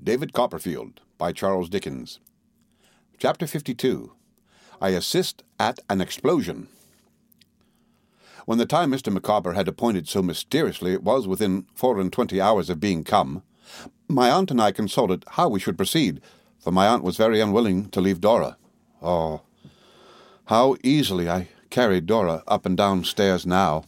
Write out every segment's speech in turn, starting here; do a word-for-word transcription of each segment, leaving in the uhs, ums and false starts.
David Copperfield by Charles Dickens. Chapter fifty-two. I assist at an explosion. When the time Mister Micawber had appointed so mysteriously was within four and twenty hours of being come, my aunt and I consulted how we should proceed, for my aunt was very unwilling to leave Dora. Oh, how easily I carried Dora up and down stairs now.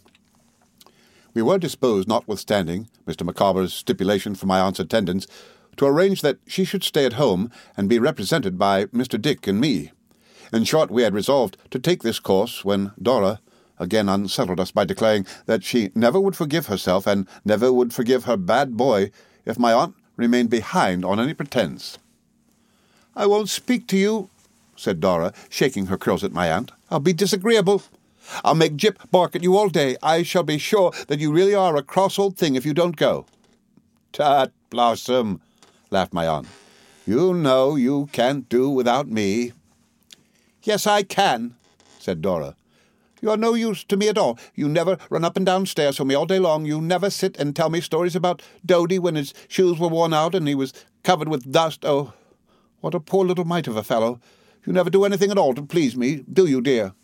We were disposed, notwithstanding Mister Micawber's stipulation for my aunt's attendance, to arrange that she should stay at home and be represented by Mister Dick and me. In short, we had resolved to take this course when Dora again unsettled us by declaring that she never would forgive herself and never would forgive her bad boy if my aunt remained behind on any pretence. "I won't speak to you," said Dora, shaking her curls at my aunt. "I'll be disagreeable. I'll make Jip bark at you all day. I shall be sure that you really are a cross old thing if you don't go." "Tut, Blossom," laughed my aunt. "You know you can't do without me." "Yes, I can," said Dora. "You are no use to me at all. You never run up and down stairs for me all day long. You never sit and tell me stories about Dodie when his shoes were worn out and he was covered with dust. Oh, what a poor little mite of a fellow. You never do anything at all to please me, do you, dear?"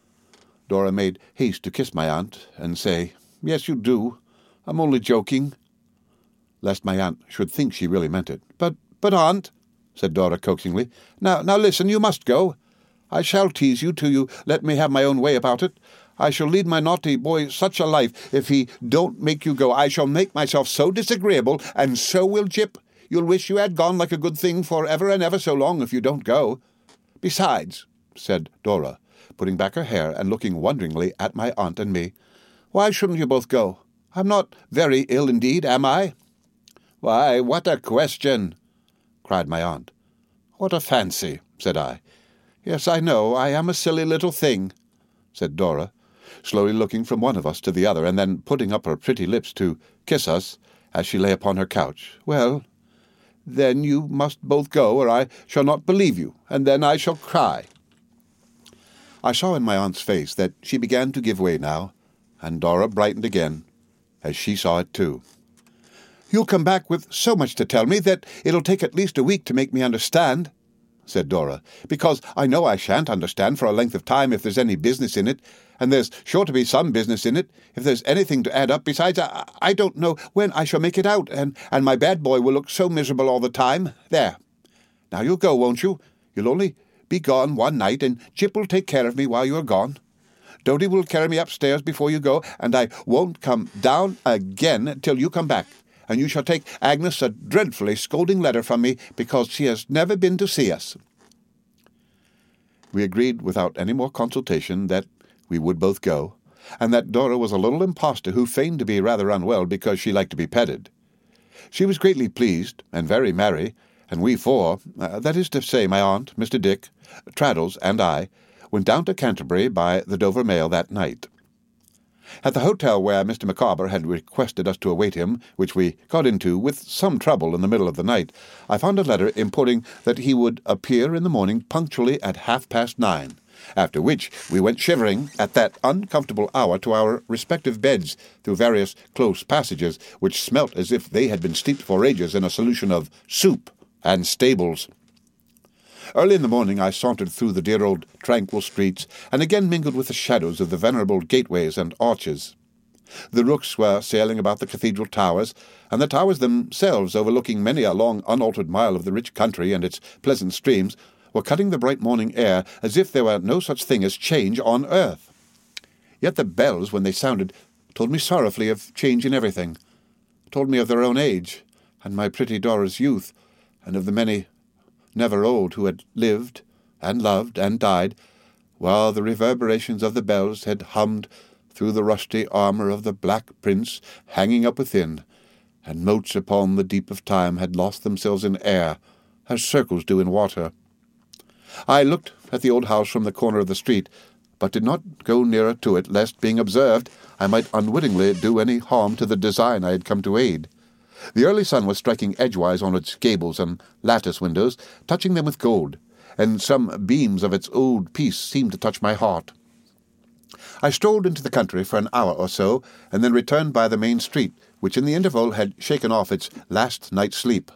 Dora made haste to kiss my aunt and say, "Yes, you do. I'm only joking," lest my aunt should think she really meant it. But, but, aunt," said Dora coaxingly, now, now listen, you must go. I shall tease you till you let me have my own way about it. I shall lead my naughty boy such a life if he don't make you go. I shall make myself so disagreeable, and so will Jip. You'll wish you had gone like a good thing for ever and ever so long if you don't go. Besides," said Dora, putting back her hair and looking wonderingly at my aunt and me, "why shouldn't you both go? I'm not very ill indeed, am I?" "Why, what a question!" cried my aunt. "What a fancy," said I. "Yes, I know, I am a silly little thing," said Dora, slowly looking from one of us to the other, and then putting up her pretty lips to kiss us as she lay upon her couch. "Well, then you must both go, or I shall not believe you, and then I shall cry." I saw in my aunt's face that she began to give way now, and Dora brightened again, as she saw it too. "You'll come back with so much to tell me that it'll take at least a week to make me understand," said Dora, "because I know I shan't understand for a length of time if there's any business in it, and there's sure to be some business in it if there's anything to add up. Besides, I, I don't know when I shall make it out, and, and my bad boy will look so miserable all the time. There. Now you'll go, won't you? You'll only be gone one night, and Jip will take care of me while you are gone. Dodie will carry me upstairs before you go, and I won't come down again till you come back. And you shall take Agnes a dreadfully scolding letter from me because she has never been to see us." We agreed without any more consultation that we would both go, and that Dora was a little impostor who feigned to be rather unwell because she liked to be petted. She was greatly pleased and very merry, and we four, uh, that is to say my aunt, Mister Dick, Traddles, and I, went down to Canterbury by the Dover mail that night. At the hotel where Mister Micawber had requested us to await him, which we got into with some trouble in the middle of the night, I found a letter importing that he would appear in the morning punctually at half-past nine, after which we went shivering at that uncomfortable hour to our respective beds through various close passages, which smelt as if they had been steeped for ages in a solution of soup and stables. Early in the morning I sauntered through the dear old tranquil streets, and again mingled with the shadows of the venerable gateways and arches. The rooks were sailing about the cathedral towers, and the towers themselves, overlooking many a long unaltered mile of the rich country and its pleasant streams, were cutting the bright morning air as if there were no such thing as change on earth. Yet the bells, when they sounded, told me sorrowfully of change in everything, told me of their own age, and my pretty Dora's youth, and of the many never old who had lived and loved and died, while the reverberations of the bells had hummed through the rusty armour of the Black Prince hanging up within, and motes upon the deep of time had lost themselves in air, as circles do in water. I looked at the old house from the corner of the street, but did not go nearer to it, lest, being observed, I might unwittingly do any harm to the design I had come to aid. The early sun was striking edgewise on its gables and lattice windows, touching them with gold, and some beams of its old piece seemed to touch my heart. I strolled into the country for an hour or so, and then returned by the main street, which in the interval had shaken off its last night's sleep.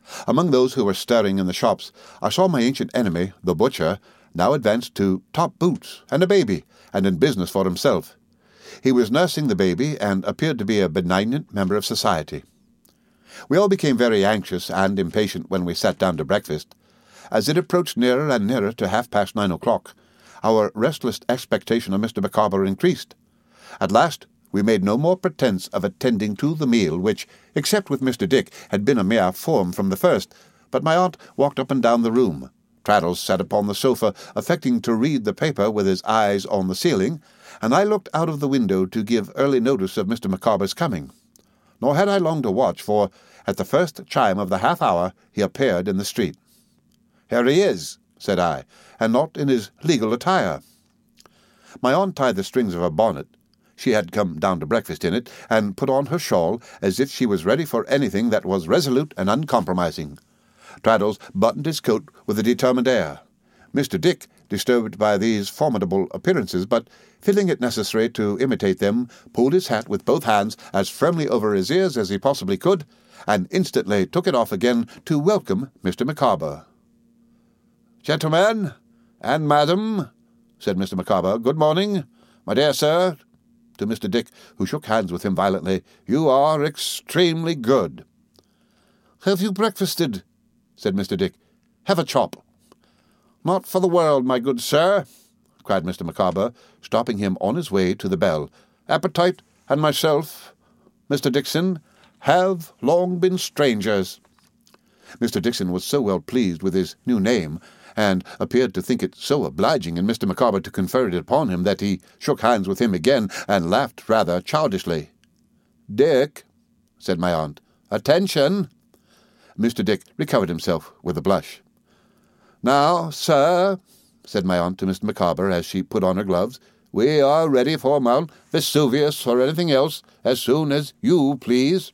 Among those who were stirring in the shops, I saw my ancient enemy, the butcher, now advanced to top boots and a baby, and in business for himself. He was nursing the baby, and appeared to be a benignant member of society. We all became very anxious and impatient when we sat down to breakfast. As it approached nearer and nearer to half-past nine o'clock, our restless expectation of Mister Micawber increased. At last we made no more pretence of attending to the meal, which, except with Mister Dick, had been a mere form from the first, but my aunt walked up and down the room. Traddles sat upon the sofa, affecting to read the paper with his eyes on the ceiling, and I looked out of the window to give early notice of Mister Micawber's coming. Nor had I long to watch, for at the first chime of the half-hour he appeared in the street. "Here he is," said I, "and not in his legal attire." My aunt tied the strings of her bonnet — she had come down to breakfast in it — and put on her shawl, as if she was ready for anything that was resolute and uncompromising. Traddles buttoned his coat with a determined air. Mister Dick, disturbed by these formidable appearances, but feeling it necessary to imitate them, pulled his hat with both hands as firmly over his ears as he possibly could, and instantly took it off again to welcome Mister Micawber. "Gentlemen and madam," said Mister Micawber, "good morning. My dear sir," to Mister Dick, who shook hands with him violently, "you are extremely good." "Have you breakfasted?" said Mister Dick. "Have a chop." "Not for the world, my good sir," cried Mister Micawber, stopping him on his way to the bell. "Appetite and myself, Mister Dixon, have long been strangers." Mister Dixon was so well pleased with his new name, and appeared to think it so obliging in Mister Micawber to confer it upon him, that he shook hands with him again, and laughed rather childishly. "Dick," said my aunt, "attention." Mister Dick recovered himself with a blush. "Now, sir," said my aunt to Mister Micawber, as she put on her gloves, "we are ready for Mount Vesuvius or anything else, as soon as you please."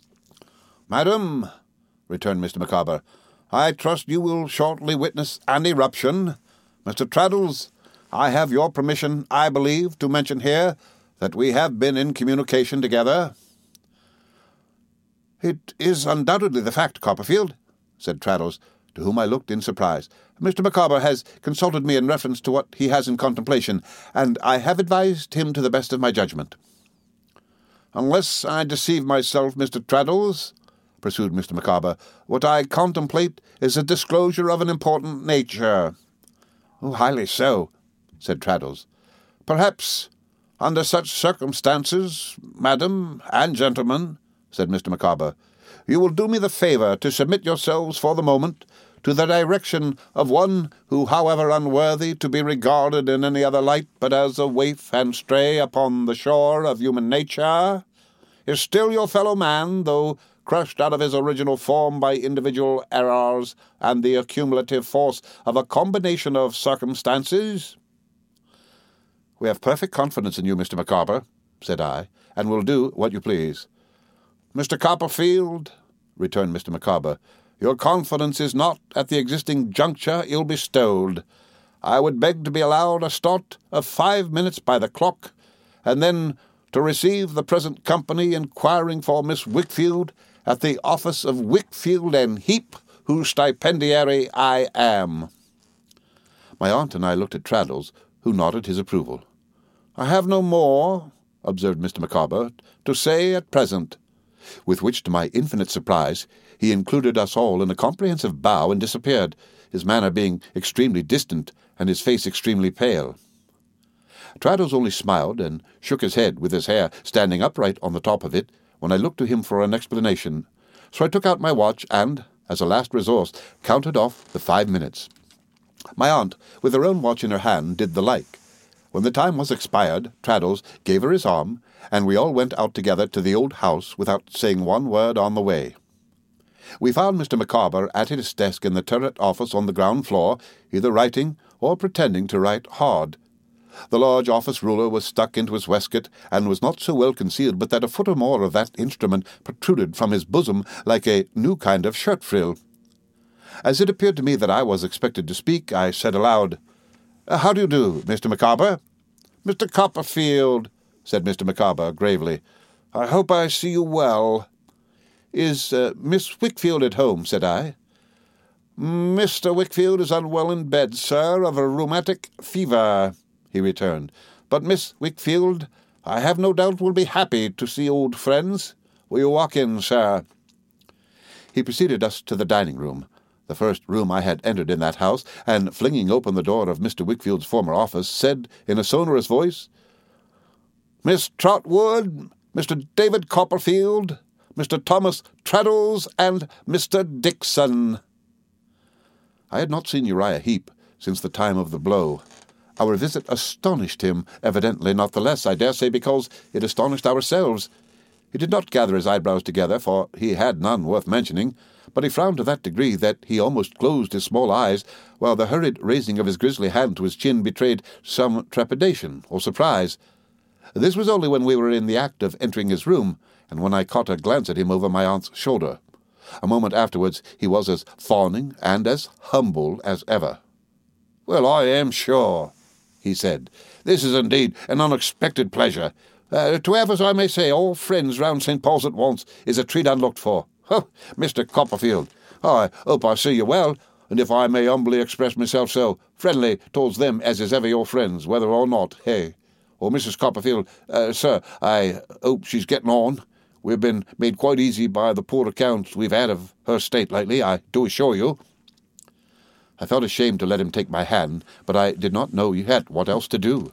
"Madam," returned Mister Micawber, "I trust you will shortly witness an eruption. Mister Traddles, I have your permission, I believe, to mention here that we have been in communication together." "It is undoubtedly the fact, Copperfield," said Traddles, to whom I looked in surprise. "Mister Micawber has consulted me in reference to what he has in contemplation, and I have advised him to the best of my judgment." "Unless I deceive myself, Mister Traddles," pursued Mister Micawber, "what I contemplate is a disclosure of an important nature." "Oh, highly so," said Traddles. "Perhaps, under such circumstances, madam and gentlemen," said Mister Micawber, "you will do me the favour to submit yourselves for the moment to the direction of one who, however unworthy to be regarded in any other light but as a waif and stray upon the shore of human nature, is still your fellow man, though crushed out of his original form by individual errors and the accumulative force of a combination of circumstances." "We have perfect confidence in you, Mister Micawber," said I, "and will do what you please." "Mister Copperfield," returned Mister Micawber, "your confidence is not, at the existing juncture, ill bestowed. I would beg to be allowed a start of five minutes by the clock, and then to receive the present company inquiring for Miss Wickfield at the office of Wickfield and Heep, whose stipendiary I am." My aunt and I looked at Traddles, who nodded his approval. "I have no more," observed Mister Micawber, "to say at present," with which, to my infinite surprise, he included us all in a comprehensive bow and disappeared, his manner being extremely distant and his face extremely pale. Traddles only smiled and shook his head, with his hair standing upright on the top of it, when I looked to him for an explanation, so I took out my watch and, as a last resource, counted off the five minutes. My aunt, with her own watch in her hand, did the like. When the time was expired, Traddles gave her his arm, and we all went out together to the old house without saying one word on the way. We found Mister Micawber at his desk in the turret office on the ground floor, either writing or pretending to write hard. The large office ruler was stuck into his waistcoat, and was not so well concealed but that a foot or more of that instrument protruded from his bosom like a new kind of shirt-frill. As it appeared to me that I was expected to speak, I said aloud, "How do you do, Mister Micawber?" "Mister Copperfield," said Mister Micawber gravely, "I hope I see you well." "Is uh, Miss Wickfield at home?" said I. "Mister Wickfield is unwell in bed, sir, of a rheumatic fever," he returned. "But Miss Wickfield, I have no doubt, will be happy to see old friends. Will you walk in, sir?" He preceded us to the dining-room, the first room I had entered in that house, and, flinging open the door of Mister Wickfield's former office, said in a sonorous voice, "Miss Trotwood, Mister David Copperfield, Mister Thomas Traddles, and Mister Dickson." I had not seen Uriah Heep since the time of the blow. Our visit astonished him, evidently not the less, I dare say, because it astonished ourselves. He did not gather his eyebrows together, for he had none worth mentioning, but he frowned to that degree that he almost closed his small eyes, while the hurried raising of his grisly hand to his chin betrayed some trepidation or surprise. This was only when we were in the act of entering his room, and when I caught a glance at him over my aunt's shoulder. A moment afterwards he was as fawning and as humble as ever. "Well, I am sure," he said. "This is indeed an unexpected pleasure. Uh, to have, as I may say, all friends round Saint Paul's at once is a treat unlooked for. Oh, Mister Copperfield, I hope I see you well, and if I may humbly express myself so, friendly towards them as is ever your friends, whether or not, hey? Or Missus Copperfield, uh, sir, I hope she's getting on. We've been made quite easy by the poor accounts we've had of her state lately, I do assure you." I felt ashamed to let him take my hand, but I did not know yet what else to do.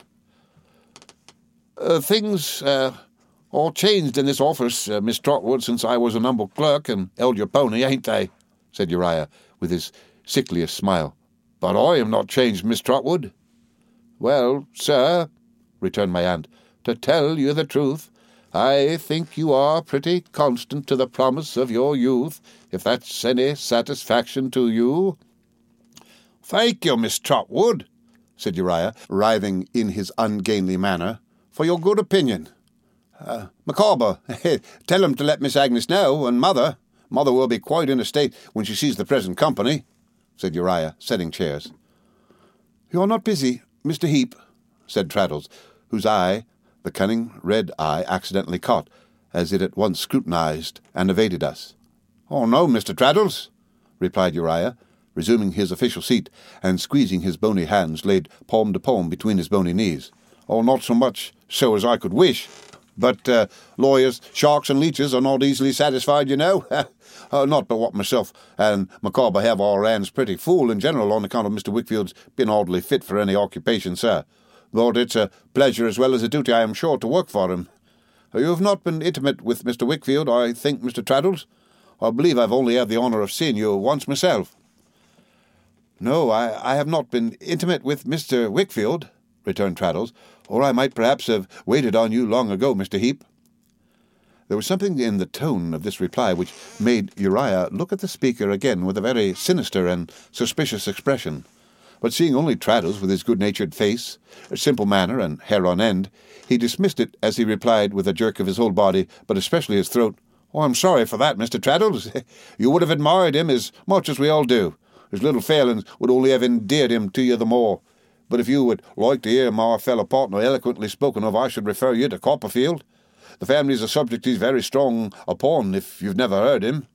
Uh, things uh, all changed in this office, uh, Miss Trotwood, since I was an humble clerk and held your pony, ain't they?" said Uriah, with his sickliest smile. "But I am not changed, Miss Trotwood." "Well, sir," returned my aunt, "to tell you the truth, I think you are pretty constant to the promise of your youth, if that's any satisfaction to you." "Thank you, Miss Trotwood," said Uriah, writhing in his ungainly manner, "for your good opinion. Uh, Micawber, tell him to let Miss Agnes know, and Mother. Mother will be quite in a state when she sees the present company," said Uriah, setting chairs. "You're not busy, Mister Heep," said Traddles, whose eye, the cunning red eye, accidentally caught, as it at once scrutinized and evaded us. "Oh, no, Mister Traddles," replied Uriah, resuming his official seat, and squeezing his bony hands laid palm to palm between his bony knees. "Oh, not so much so as I could wish. But uh, lawyers, sharks, and leeches are not easily satisfied, you know. uh, not but what myself and Micawber have our hands pretty full in general on account of Mister Wickfield's being oddly fit for any occupation, sir. Lord, it's a pleasure as well as a duty, I am sure, to work for him. Uh, you have not been intimate with Mister Wickfield, I think, Mister Traddles? I believe I've only had the honour of seeing you once myself." "No, I, I have not been intimate with Mister Wickfield," returned Traddles, "or I might perhaps have waited on you long ago, Mister Heep." There was something in the tone of this reply which made Uriah look at the speaker again with a very sinister and suspicious expression. But seeing only Traddles with his good-natured face, simple manner, and hair on end, he dismissed it as he replied with a jerk of his whole body, but especially his throat, "Oh, I'm sorry for that, Mister Traddles. You would have admired him as much as we all do. His little failings would only have endeared him to you the more. But if you would like to hear my fellow partner eloquently spoken of, I should refer you to Copperfield. The family's a subject he's very strong upon, if you've never heard him."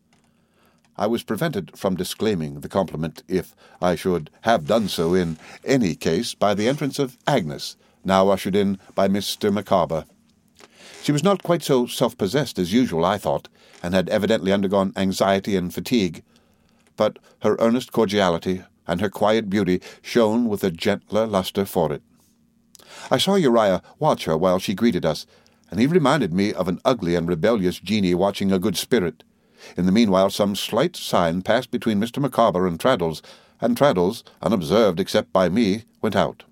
I was prevented from disclaiming the compliment, if I should have done so in any case, by the entrance of Agnes, now ushered in by Mister Micawber. She was not quite so self-possessed as usual, I thought, and had evidently undergone anxiety and fatigue, but her earnest cordiality and her quiet beauty shone with a gentler lustre for it. I saw Uriah watch her while she greeted us, and he reminded me of an ugly and rebellious genie watching a good spirit. In the meanwhile some slight sign passed between Mister Micawber and Traddles, and Traddles, unobserved except by me, went out.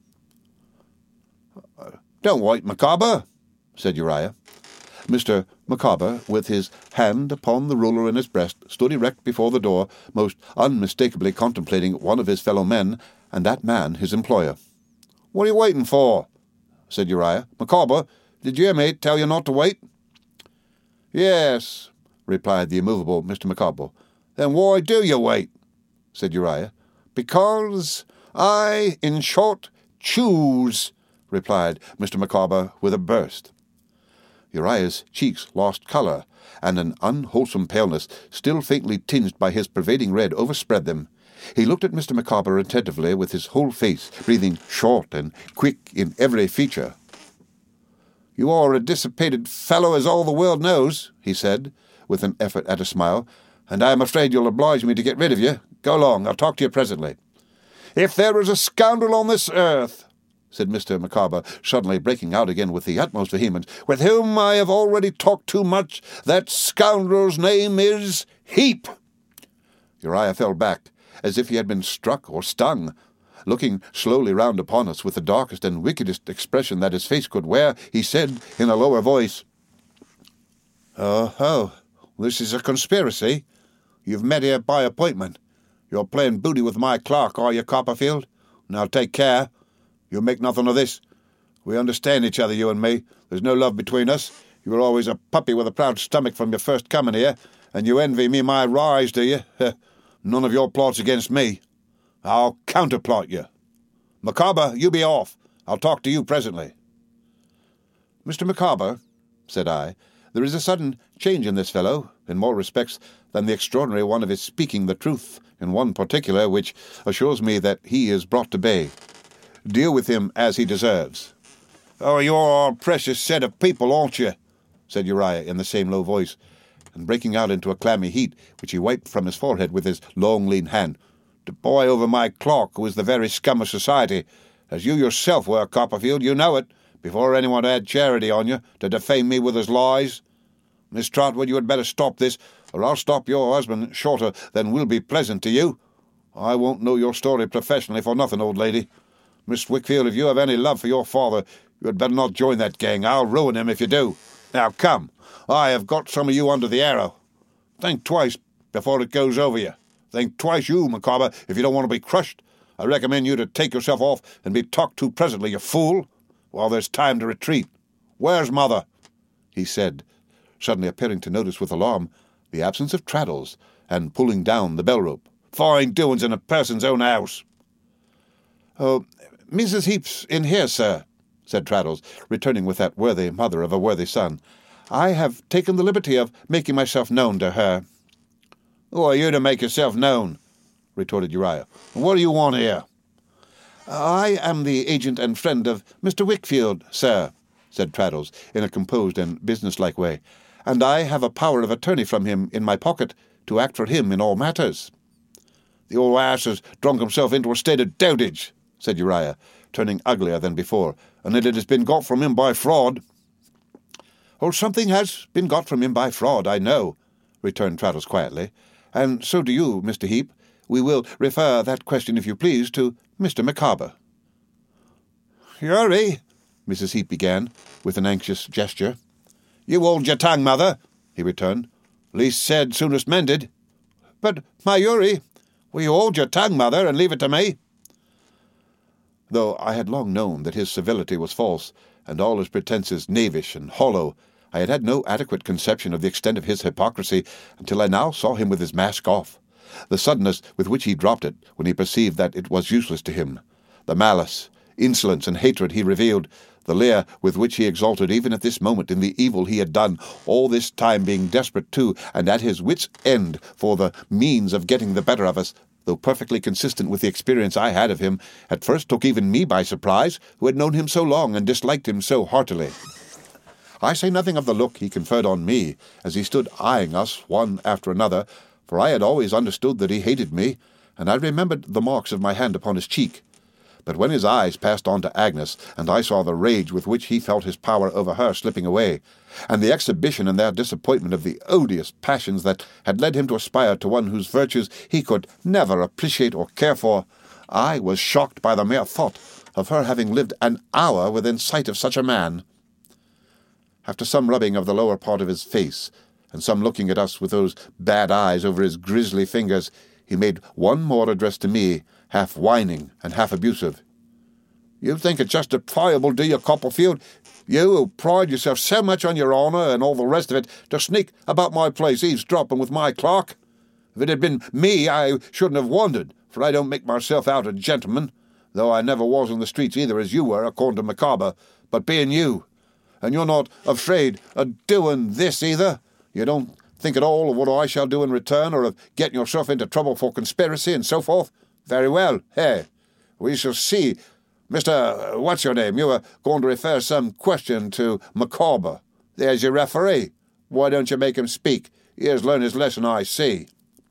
"Don't wait, Micawber," said Uriah. Mister Micawber, with his hand upon the ruler in his breast, stood erect before the door, most unmistakably contemplating one of his fellow men, and that man his employer. "What are you waiting for?" said Uriah. "Micawber, did your mate tell you not to wait?" "Yes," replied the immovable Mister Micawber. "Then why do you wait?" said Uriah. "Because I, in short, choose," replied Mister Micawber with a burst. Uriah's cheeks lost colour, and an unwholesome paleness, still faintly tinged by his pervading red, overspread them. He looked at Mister Micawber attentively with his whole face, breathing short and quick in every feature. "You are a dissipated fellow, as all the world knows," he said, with an effort at a smile, "and I am afraid you'll oblige me to get rid of you. Go along, I'll talk to you presently." "If there is a scoundrel on this earth," said Mister Micawber, suddenly breaking out again with the utmost vehemence, "with whom I have already talked too much, that scoundrel's name is Heep." Uriah fell back, as if he had been struck or stung. Looking slowly round upon us with the darkest and wickedest expression that his face could wear, he said in a lower voice, "Oh, oh, this is a conspiracy. You've met here by appointment. You're playing booty with my clerk, are you, Copperfield? Now take care. You'll make nothing of this. We understand each other, you and me. There's no love between us. You were always a puppy with a proud stomach from your first coming here, and you envy me my rise, do you? None of your plots against me. I'll counterplot you. Micawber, you be off. I'll talk to you presently." "Mister Micawber," said I, "there is a sudden change in this fellow, in more respects than the extraordinary one of his speaking the truth in one particular, which assures me that he is brought to bay. Deal with him as he deserves." "Oh, you're a precious set of people, aren't you?" said Uriah in the same low voice, and breaking out into a clammy heat, which he wiped from his forehead with his long, lean hand. "To boy over my clerk, who is the very scum of society, as you yourself were, Copperfield, you know it, before anyone had charity on you, to defame me with his lies. Miss Trotwood, you had better stop this, or I'll stop your husband shorter than will be pleasant to you. I won't know your story professionally for nothing, old lady. Miss Wickfield, if you have any love for your father, you had better not join that gang. I'll ruin him if you do. Now come, I have got some of you under the arrow. Think twice before it goes over you. Think twice, you, Micawber, if you don't want to be crushed. I recommend you to take yourself off and be talked to presently, you fool, while there's time to retreat. Where's mother?" he said, suddenly appearing to notice with alarm the absence of Traddles, and pulling down the bell-rope. "Fine doings in a person's own house." "Oh, Missus Heep's in here, sir," said Traddles, returning with that worthy mother of a worthy son. "I have taken the liberty of making myself known to her." "Who are you to make yourself known?" retorted Uriah. "What do you want here?" "I am the agent and friend of Mister Wickfield, sir," said Traddles, in a composed and businesslike way, "and I have a power of attorney from him in my pocket to act for him in all matters." "The old ass has drunk himself into a state of dotage," said Uriah, turning uglier than before, "and that it has been got from him by fraud." "Oh, something has been got from him by fraud, I know," returned Traddles quietly, "and so do you, Mister Heep. We will refer that question, if you please, to Mister Micawber." "Uri," Missus Heep began, with an anxious gesture. "You hold your tongue, mother," he returned. "Least said, soonest mended." "But, my Uri, will you hold your tongue, mother, and leave it to me?" Though I had long known that his civility was false, and all his pretences knavish and hollow, I had had no adequate conception of the extent of his hypocrisy until I now saw him with his mask off. The suddenness with which he dropped it when he perceived that it was useless to him, the malice, insolence, and hatred he revealed, the leer with which he exulted even at this moment in the evil he had done, all this time being desperate too, and at his wits' end for the means of getting the better of us, though perfectly consistent with the experience I had of him, at first took even me by surprise, who had known him so long and disliked him so heartily. I say nothing of the look he conferred on me, as he stood eyeing us one after another, for I had always understood that he hated me, and I remembered the marks of my hand upon his cheek. But when his eyes passed on to Agnes, and I saw the rage with which he felt his power over her slipping away, and the exhibition in their disappointment of the odious passions that had led him to aspire to one whose virtues he could never appreciate or care for, I was shocked by the mere thought of her having lived an hour within sight of such a man. After some rubbing of the lower part of his face, and some looking at us with those bad eyes over his grisly fingers, he made one more address to me, half whining and half abusive. "You think it justifiable, do you, Copperfield? You who pride yourself so much on your honour and all the rest of it, to sneak about my place eavesdropping with my clerk? If it had been me, I shouldn't have wondered, for I don't make myself out a gentleman, though I never was in the streets either as you were, according to Micawber, but being you, And you're not afraid of doing this either? You don't think at all of what I shall do in return, or of getting yourself into trouble for conspiracy and so forth? Very well. Hey, we shall see. Mister What's-your-name, you were going to refer some question to Micawber. There's your referee. Why don't you make him speak? He has learned his lesson, I see.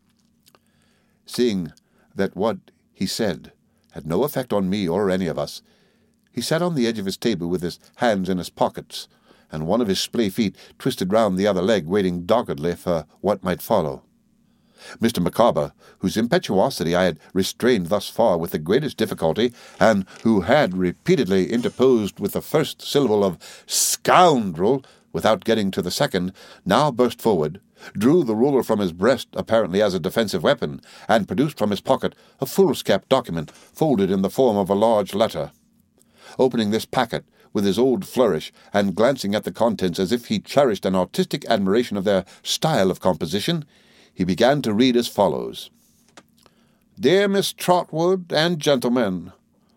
Seeing that what he said had no effect on me or any of us, he sat on the edge of his table with his hands in his pockets, and one of his splay feet twisted round the other leg, waiting doggedly for what might follow. Mister Micawber, whose impetuosity I had restrained thus far with the greatest difficulty, and who had repeatedly interposed with the first syllable of scoundrel without getting to the second, now burst forward, drew the ruler from his breast apparently as a defensive weapon, and produced from his pocket a foolscap document folded in the form of a large letter. Opening this packet with his old flourish, and glancing at the contents as if he cherished an artistic admiration of their style of composition, he began to read as follows. Dear Miss Trotwood and gentlemen,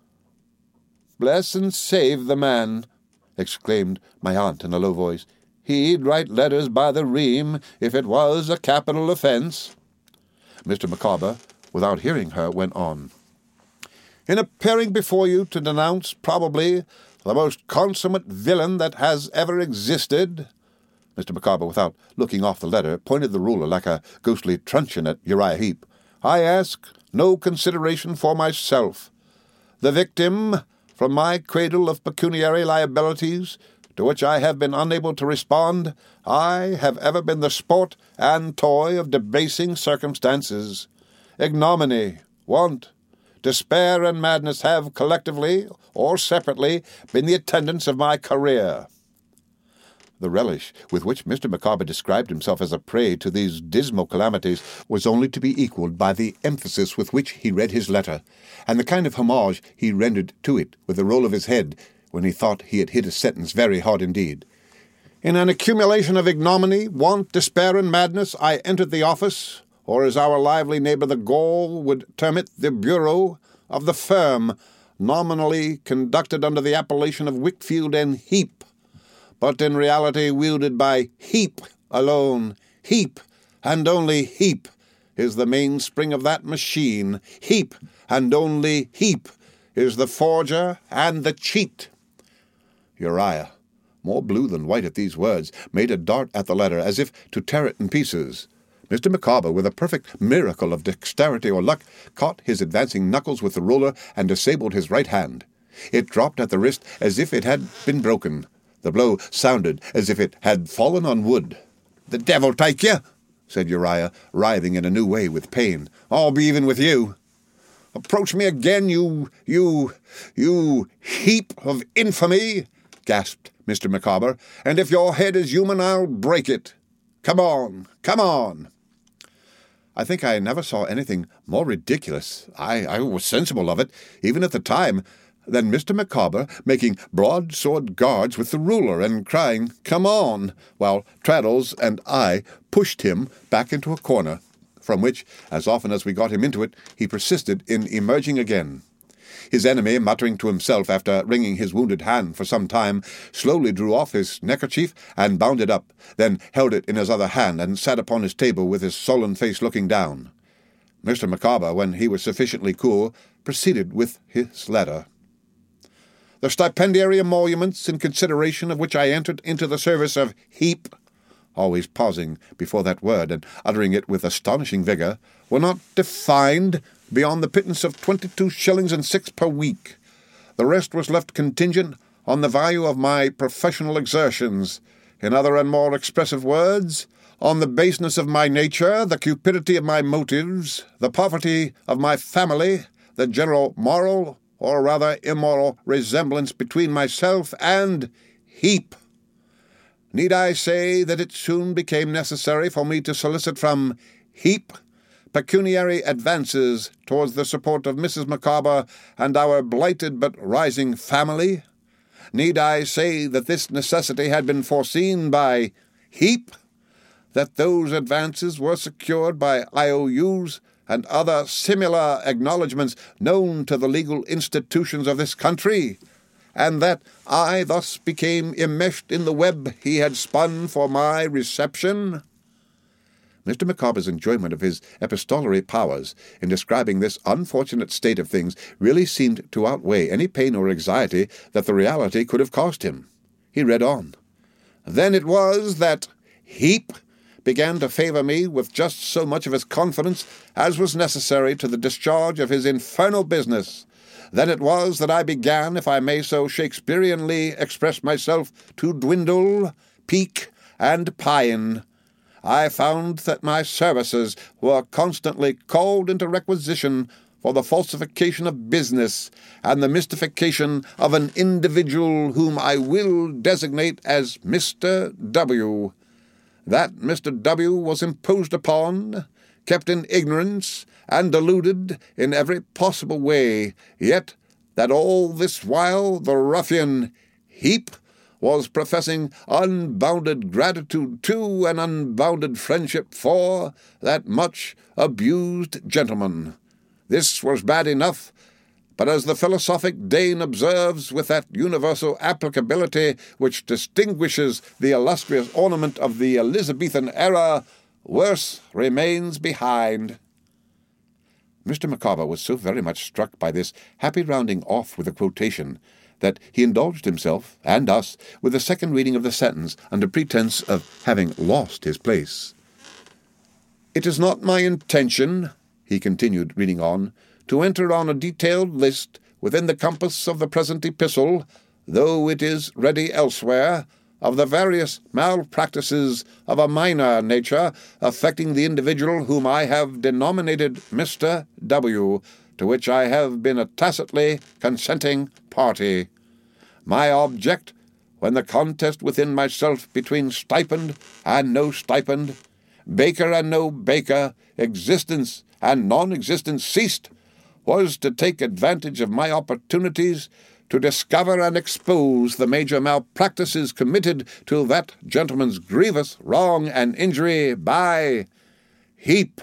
bless and save the man, exclaimed my aunt in a low voice. He'd write letters by the ream if it was a capital offence. Mister Micawber, without hearing her, went on. In appearing before you to denounce probably the most consummate villain that has ever existed, Mister Micawber, without looking off the letter, pointed the ruler like a ghostly truncheon at Uriah Heep. I ask no consideration for myself. The victim, from my cradle of pecuniary liabilities, to which I have been unable to respond, I have ever been the sport and toy of debasing circumstances. Ignominy, want, despair, and madness have, collectively or separately, been the attendants of my career. The relish with which Mister Micawber described himself as a prey to these dismal calamities was only to be equalled by the emphasis with which he read his letter, and the kind of homage he rendered to it with a roll of his head when he thought he had hit a sentence very hard indeed. In an accumulation of ignominy, want, despair, and madness, I entered the office, or as our lively neighbour the Gaul would term it, the bureau, of the firm, nominally conducted under the appellation of Wickfield and Heep, but in reality wielded by Heep alone. Heep, and only Heep, is the mainspring of that machine. Heep, and only Heep, is the forger and the cheat. Uriah, more blue than white at these words, made a dart at the letter as if to tear it in pieces. Mister Micawber, with a perfect miracle of dexterity or luck, caught his advancing knuckles with the ruler and disabled his right hand. It dropped at the wrist as if it had been broken. The blow sounded as if it had fallen on wood. "The devil take you," said Uriah, writhing in a new way with pain. "I'll be even with you." "Approach me again, you, you, you heap of infamy," gasped Mister Micawber, "and if your head is human, I'll break it. Come on, come on." I think I never saw anything more ridiculous. I, I was sensible of it, even at the time, than Mister Micawber making broadsword guards with the ruler and crying, "Come on," while Traddles and I pushed him back into a corner, from which, as often as we got him into it, he persisted in emerging again. His enemy, muttering to himself after wringing his wounded hand for some time, slowly drew off his neckerchief and bound it up, then held it in his other hand and sat upon his table with his sullen face looking down. Mister Micawber, when he was sufficiently cool, proceeded with his letter. The stipendiary emoluments in consideration of which I entered into the service of Heep, always pausing before that word and uttering it with astonishing vigour, were not defined beyond the pittance of twenty-two shillings and six per week. The rest was left contingent on the value of my professional exertions. In other and more expressive words, on the baseness of my nature, the cupidity of my motives, the poverty of my family, the general moral, or rather immoral, resemblance between myself and Heep. Need I say that it soon became necessary for me to solicit from Heep pecuniary advances towards the support of Missus Micawber and our blighted but rising family? Need I say that this necessity had been foreseen by Heep, that those advances were secured by I O Us and other similar acknowledgments known to the legal institutions of this country, and that I thus became enmeshed in the web he had spun for my reception?" Mister Micawber's enjoyment of his epistolary powers in describing this unfortunate state of things really seemed to outweigh any pain or anxiety that the reality could have caused him. He read on. "Then it was that Heap began to favour me with just so much of his confidence as was necessary to the discharge of his infernal business. Then it was that I began, if I may so Shakespeareanly express myself, to dwindle, peak, and pine. I found that my services were constantly called into requisition for the falsification of business and the mystification of an individual whom I will designate as Mister W. That Mister W. was imposed upon, kept in ignorance, and deluded in every possible way, yet that all this while the ruffian Heap was professing unbounded gratitude to and unbounded friendship for that much abused gentleman. This was bad enough, but as the philosophic Dane observes with that universal applicability which distinguishes the illustrious ornament of the Elizabethan era, worse remains behind." Mister Micawber was so very much struck by this happy rounding off with a quotation that he indulged himself, and us, with a second reading of the sentence under pretence of having lost his place. "It is not my intention," he continued, reading on, "to enter on a detailed list within the compass of the present epistle, though it is ready elsewhere, of the various malpractices of a minor nature affecting the individual whom I have denominated Mister W., to which I have been a tacitly consenting party. My object, when the contest within myself between stipend and no stipend, baker and no baker, existence and non-existence ceased, was to take advantage of my opportunities to discover and expose the major malpractices committed to that gentleman's grievous wrong and injury by Heap.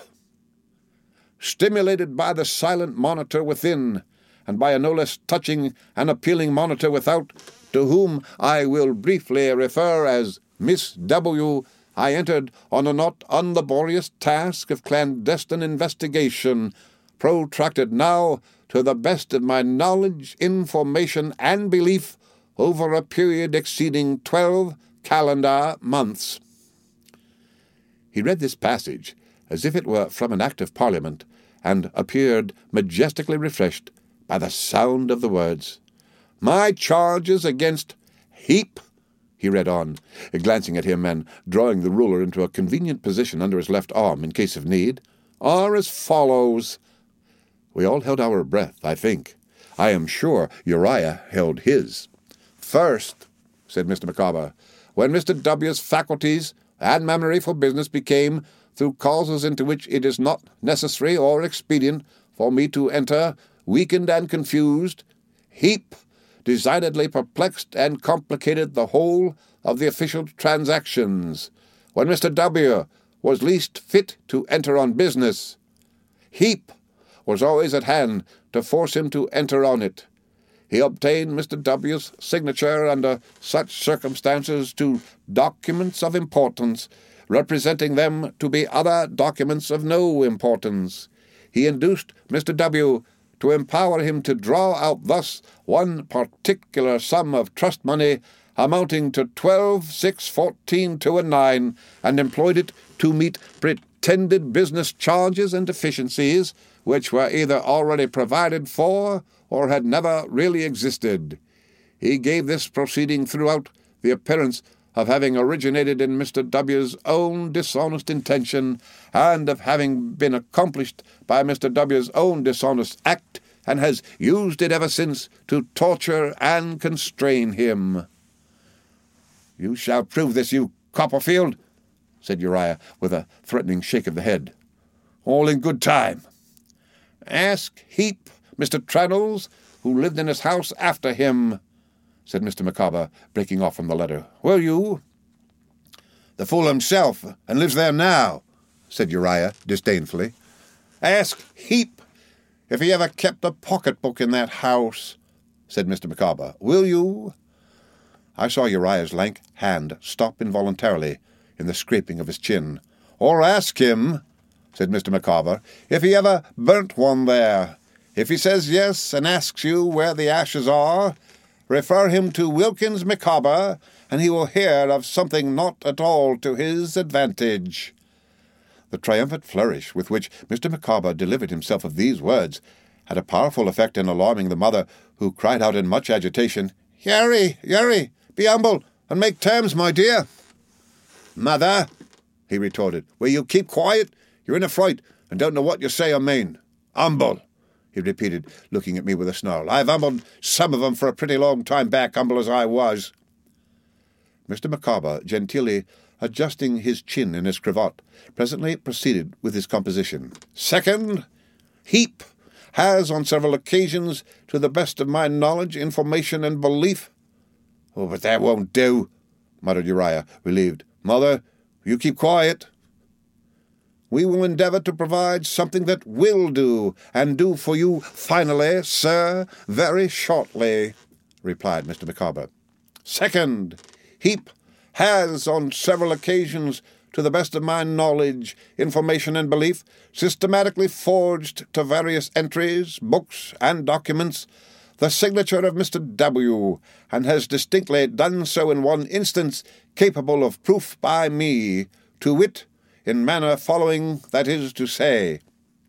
Stimulated by the silent monitor within, and by a no less touching and appealing monitor without, to whom I will briefly refer as Miss W., I entered on a not unlaborious task of clandestine investigation, protracted now, to the best of my knowledge, information, and belief, over a period exceeding twelve calendar months." He read this passage as if it were from an Act of Parliament, and appeared majestically refreshed by the sound of the words. "My charges against Heap," he read on, glancing at him and drawing the ruler into a convenient position under his left arm in case of need, "are as follows." We all held our breath, I think. I am sure Uriah held his. "First," said Mister Micawber, "when Mister W.'s faculties and memory for business became, through causes into which it is not necessary or expedient for me to enter, weakened and confused, Heap decidedly perplexed and complicated the whole of the official transactions. When Mister W. was least fit to enter on business, Heap was always at hand to force him to enter on it. He obtained Mister W.'s signature under such circumstances to documents of importance, representing them to be other documents of no importance. He induced Mister W. to empower him to draw out thus one particular sum of trust money amounting to twelve, six, fourteen, two, and nine, and employed it to meet pretended business charges and deficiencies, which were either already provided for or had never really existed. He gave this proceeding throughout the appearance of having originated in Mister W.'s own dishonest intention, and of having been accomplished by Mister W.'s own dishonest act, and has used it ever since to torture and constrain him. "You shall prove this, you Copperfield," said Uriah, with a threatening shake of the head. "All in good time. Ask Heap, Mister Traddles, who lived in his house after him," said Mister Micawber, breaking off from the letter. "Will you?" "The fool himself, and lives there now," said Uriah disdainfully. "Ask Heap if he ever kept a pocket-book in that house," said Mister Micawber. "Will you?" I saw Uriah's lank hand stop involuntarily in the scraping of his chin. "Or ask him," said Mister Micawber, "if he ever burnt one there. If he says yes and asks you where the ashes are, refer him to Wilkins Micawber, and he will hear of something not at all to his advantage." The triumphant flourish with which Mister Micawber delivered himself of these words had a powerful effect in alarming the mother, who cried out in much agitation, "Uri, Uri, be humble, and make terms, my dear." "Mother," he retorted, "will you keep quiet? You're in a fright, and don't know what you say or mean." "Humble," he repeated, looking at me with a snarl. "I've humbled some of 'em for a pretty long time back, humble as I was." Mister Micawber, genteelly adjusting his chin in his cravat, presently proceeded with his composition. "Second, Heap has on several occasions, to the best of my knowledge, information, and belief—" "Oh, but that won't do," muttered Uriah, relieved. "Mother, you keep quiet." "We will endeavour to provide something that will do, and do for you finally, sir, very shortly," replied Mister Micawber. "Second, Heap has, on several occasions, to the best of my knowledge, information, and belief, systematically forged to various entries, books, and documents the signature of Mister W., and has distinctly done so in one instance, capable of proof by me, to wit, in manner following, that is to say—"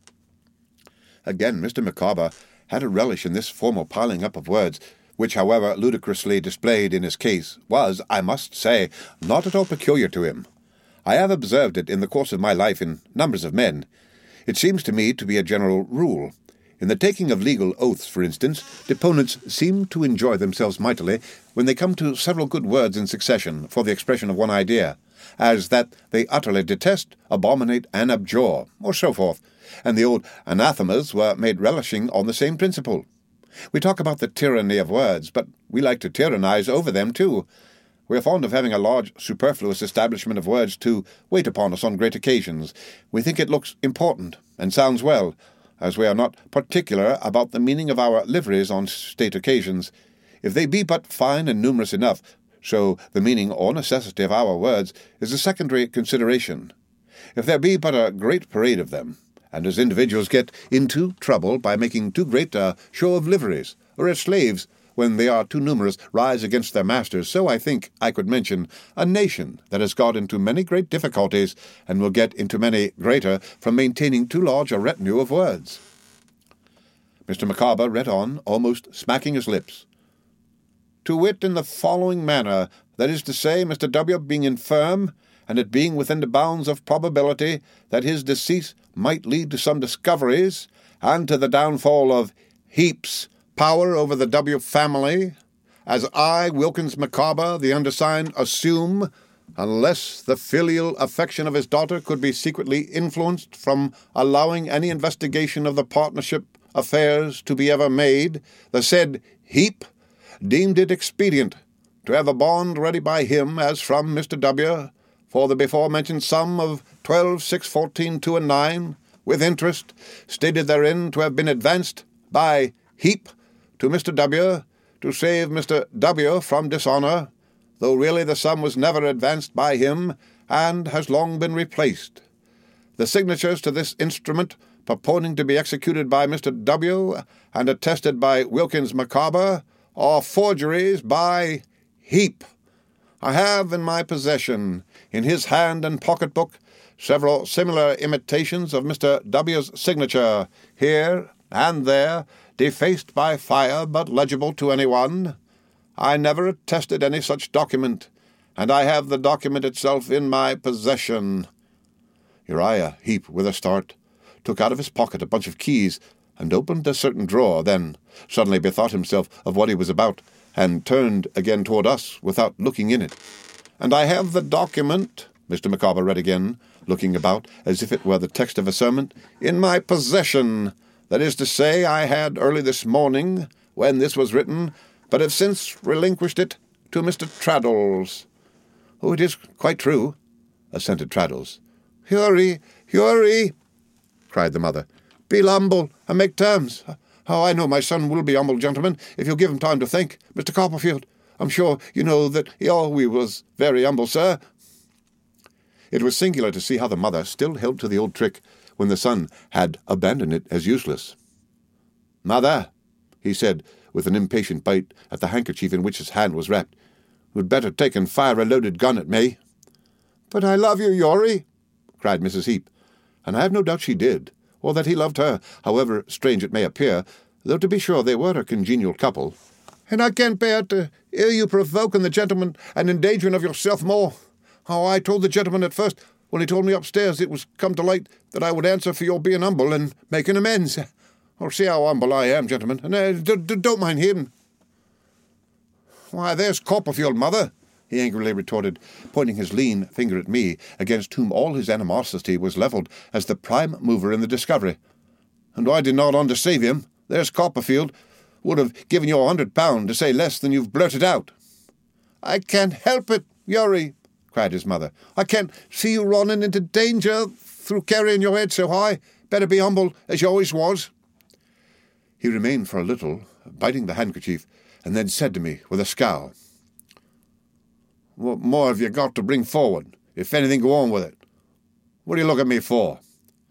Again Mister Micawber had a relish in this formal piling up of words, which, however ludicrously displayed in his case, was, I must say, not at all peculiar to him. I have observed it in the course of my life in numbers of men. It seems to me to be a general rule. In the taking of legal oaths, for instance, deponents seem to enjoy themselves mightily when they come to several good words in succession for the expression of one idea, as that they utterly detest, abominate, and abjure, or so forth, and the old anathemas were made relishing on the same principle. We talk about the tyranny of words, but we like to tyrannize over them too. We are fond of having a large superfluous establishment of words to wait upon us on great occasions. We think it looks important, and sounds well, as we are not particular about the meaning of our liveries on state occasions, if they be but fine and numerous enough, so the meaning or necessity of our words is a secondary consideration. If there be but a great parade of them, and as individuals get into trouble by making too great a show of liveries, or as slaves, when they are too numerous, rise against their masters, so I think I could mention a nation that has got into many great difficulties, and will get into many greater, from maintaining too large a retinue of words. Mister Micawber read on, almost smacking his lips. "To wit, in the following manner, that is to say, Mister W. being infirm, and it being within the bounds of probability that his decease might lead to some discoveries, and to the downfall of Heap's power over the W. family, as I, Wilkins Micawber, the undersigned, assume, unless the filial affection of his daughter could be secretly influenced from allowing any investigation of the partnership affairs to be ever made, the said Heap deemed it expedient to have a bond ready by him as from Mister W., for the before-mentioned sum of twelve six fourteen two and nine, with interest, stated therein to have been advanced by Heap to Mister W., to save Mister W. from dishonour, though really the sum was never advanced by him, and has long been replaced. The signatures to this instrument, purporting to be executed by Mister W. and attested by Wilkins Micawber, are forgeries by Heap. I have in my possession, in his hand and pocket-book, several similar imitations of Mister W.'s signature, here and there, defaced by fire, but legible to any one. I never attested any such document, and I have the document itself in my possession." Uriah Heap, with a start, took out of his pocket a bunch of keys, and opened a certain drawer, then suddenly bethought himself of what he was about, and turned again toward us without looking in it. "And I have the document," Mister Micawber read again, looking about as if it were the text of a sermon, "in my possession. That is to say, I had early this morning, when this was written, but have since relinquished it to Mister Traddles." "Oh, it is quite true," assented Traddles. "Uri, Uri," cried the mother, "be humble and make terms. Oh, I know my son will be humble, gentlemen, if you'll give him time to think. Mister Copperfield, I'm sure you know that he always was very humble, sir." It was singular to see how the mother still held to the old trick when the son had abandoned it as useless. "Mother," he said, with an impatient bite at the handkerchief in which his hand was wrapped, "you'd better take and fire a loaded gun at me." "But I love you, Yory," cried Missus Heep, and I have no doubt she did, or that he loved her, however strange it may appear, though to be sure they were a congenial couple. "And I can't bear to hear you provoking the gentleman and endangering of yourself more. Oh, I told the gentleman at first, when he told me upstairs it was come to light, that I would answer for your being humble and making amends. Or see how humble I am, gentlemen, and uh, d- d- don't mind him." "Why, there's Copperfield, mother," he angrily retorted, pointing his lean finger at me, against whom all his animosity was levelled as the prime mover in the discovery. "And I did not undeceive him. There's Copperfield. Would have given you a hundred pound to say less than you've blurted out." "I can't help it, Yory," cried his mother. "I can't see you running into danger through carrying your head so high. Better be humble, as you always was." He remained for a little, biting the handkerchief, and then said to me, with a scowl, "What more have you got to bring forward? If anything, go on with it. What do you look at me for?"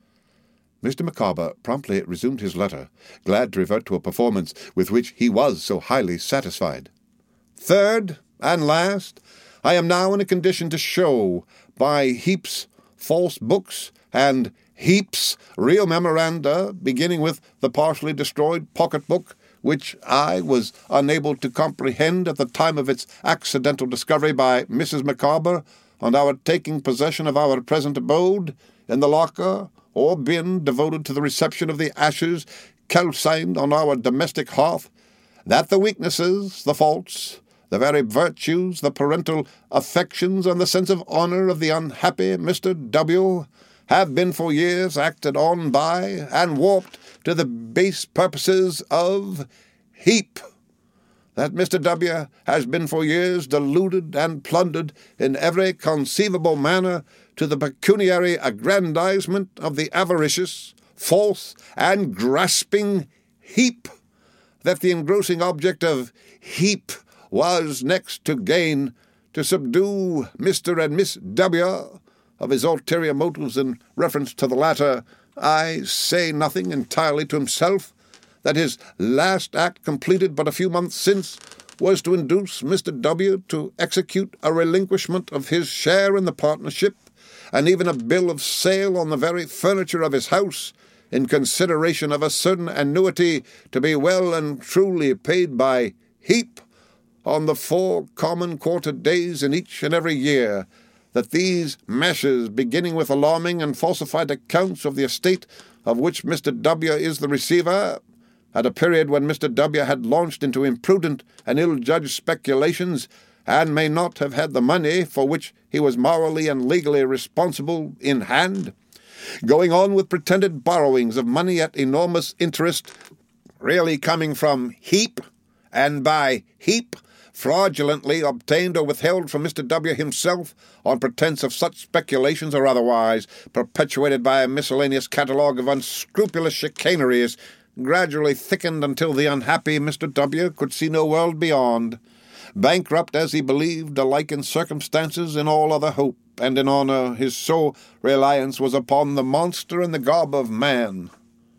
Mister Micawber promptly resumed his letter, glad to revert to a performance with which he was so highly satisfied. "Third, and last, I am now in a condition to show, by heaps false books and heaps real memoranda, beginning with the partially destroyed pocket-book, which I was unable to comprehend at the time of its accidental discovery by Missus Micawber, on our taking possession of our present abode, in the locker or bin devoted to the reception of the ashes calcined on our domestic hearth, that the weaknesses, the faults, the very virtues, the parental affections, and the sense of honour of the unhappy Mister W. have been for years acted on by and warped to the base purposes of Heep. That Mister W. has been for years deluded and plundered in every conceivable manner to the pecuniary aggrandizement of the avaricious, false, and grasping Heep. That the engrossing object of Heep was next to gain, to subdue Mister and Miss W. Of his ulterior motives in reference to the latter, I say nothing entirely to himself. That his last act, completed but a few months since, was to induce Mister W. to execute a relinquishment of his share in the partnership, and even a bill of sale on the very furniture of his house, in consideration of a certain annuity to be well and truly paid by Heep on the four common quarter days in each and every year. That these measures, beginning with alarming and falsified accounts of the estate of which Mister W. is the receiver, at a period when Mister W. had launched into imprudent and ill-judged speculations, and may not have had the money for which he was morally and legally responsible in hand, going on with pretended borrowings of money at enormous interest, really coming from Heep, and by Heep, fraudulently obtained or withheld from Mister W. himself, on pretence of such speculations or otherwise, perpetuated by a miscellaneous catalogue of unscrupulous chicaneries, gradually thickened until the unhappy Mister W. could see no world beyond, bankrupt as he believed, alike in circumstances, in all other hope, and in honour, his sole reliance was upon the monster in the garb of man.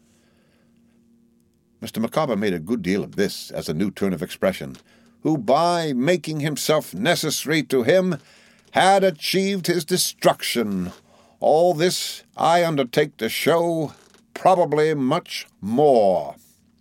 Mister Micawber made a good deal of this as a new turn of expression, who, by making himself necessary to him, had achieved his destruction. All this I undertake to show, probably much more.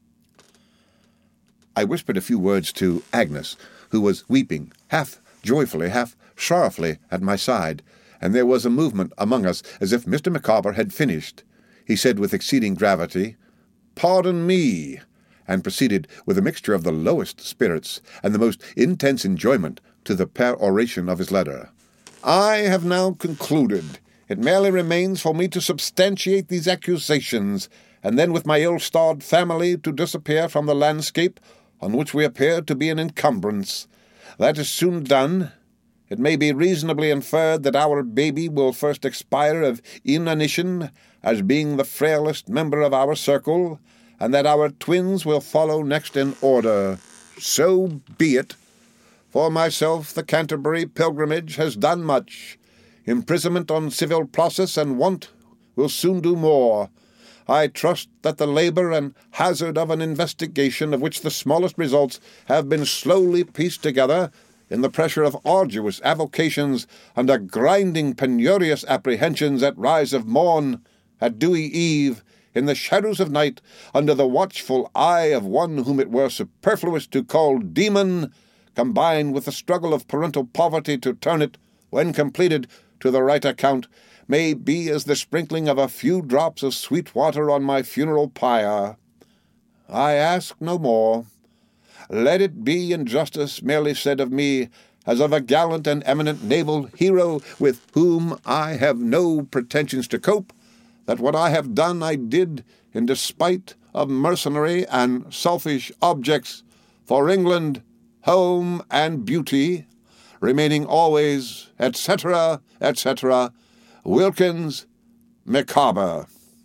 I whispered a few words to Agnes, who was weeping, half joyfully, half sorrowfully, at my side, and there was a movement among us as if Mister Micawber had finished. He said with exceeding gravity, "Pardon me," and proceeded with a mixture of the lowest spirits and the most intense enjoyment to the peroration of his letter. "I have now concluded. It merely remains for me to substantiate these accusations, and then with my ill-starred family to disappear from the landscape on which we appear to be an encumbrance. That is soon done. It may be reasonably inferred that our baby will first expire of inanition, as being the frailest member of our circle, and that our twins will follow next in order. So be it. For myself, the Canterbury pilgrimage has done much. Imprisonment on civil process and want will soon do more. I trust that the labour and hazard of an investigation of which the smallest results have been slowly pieced together in the pressure of arduous avocations, under grinding penurious apprehensions at rise of morn, at dewy eve, in the shadows of night, under the watchful eye of one whom it were superfluous to call demon, combined with the struggle of parental poverty to turn it, when completed, to the right account, may be as the sprinkling of a few drops of sweet water on my funeral pyre. I ask no more. Let it be in justice merely said of me, as of a gallant and eminent naval hero with whom I have no pretensions to cope, that what I have done I did in despite of mercenary and selfish objects, for England, home, and beauty, remaining always, et cetera, et cetera, Wilkins Micawber.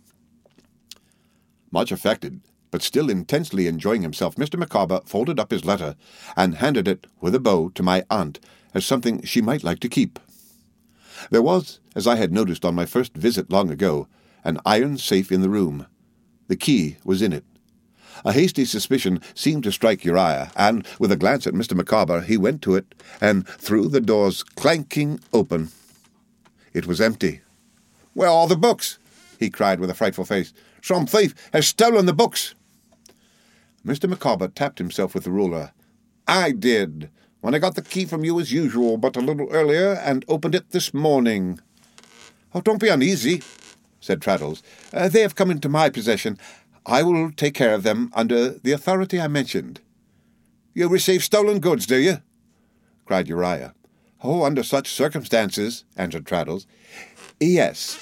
Much affected, but still intensely enjoying himself, Mister Micawber folded up his letter and handed it with a bow to my aunt as something she might like to keep. There was, as I had noticed on my first visit long ago, an iron safe in the room. The key was in it. A hasty suspicion seemed to strike Uriah, and, with a glance at Mister Micawber, he went to it and threw the doors clanking open. It was empty. "Where are the books?" he cried with a frightful face. "Some thief has stolen the books." Mister Micawber tapped himself with the ruler. "I did, when I got the key from you as usual, but a little earlier, and opened it this morning." "Oh, don't be uneasy," said Traddles. Uh, "they have come into my possession. I will take care of them under the authority I mentioned." "You receive stolen goods, do you?" cried Uriah. "Oh, under such circumstances," answered Traddles. "Yes."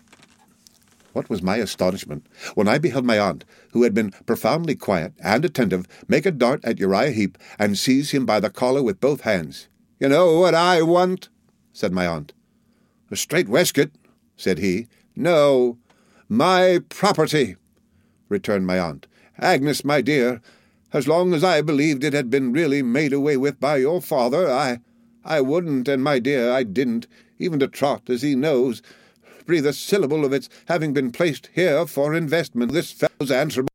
What was my astonishment when I beheld my aunt, who had been profoundly quiet and attentive, make a dart at Uriah Heep and seize him by the collar with both hands. "You know what I want?" said my aunt. "A strait waistcoat," said he. "No, my property," returned my aunt. "Agnes, my dear, as long as I believed it had been really made away with by your father, I, I wouldn't, and my dear, I didn't, even to Trot, as he knows, breathe a syllable of its having been placed here for investment. This fellow's answerable